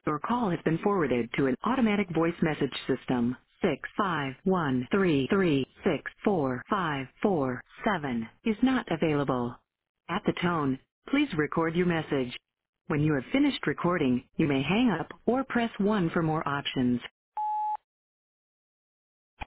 Your call has been forwarded to an automatic voice message system. 65133645547 is not available. At the tone, please record your message. When you have finished recording, you may hang up or press 1 for more options.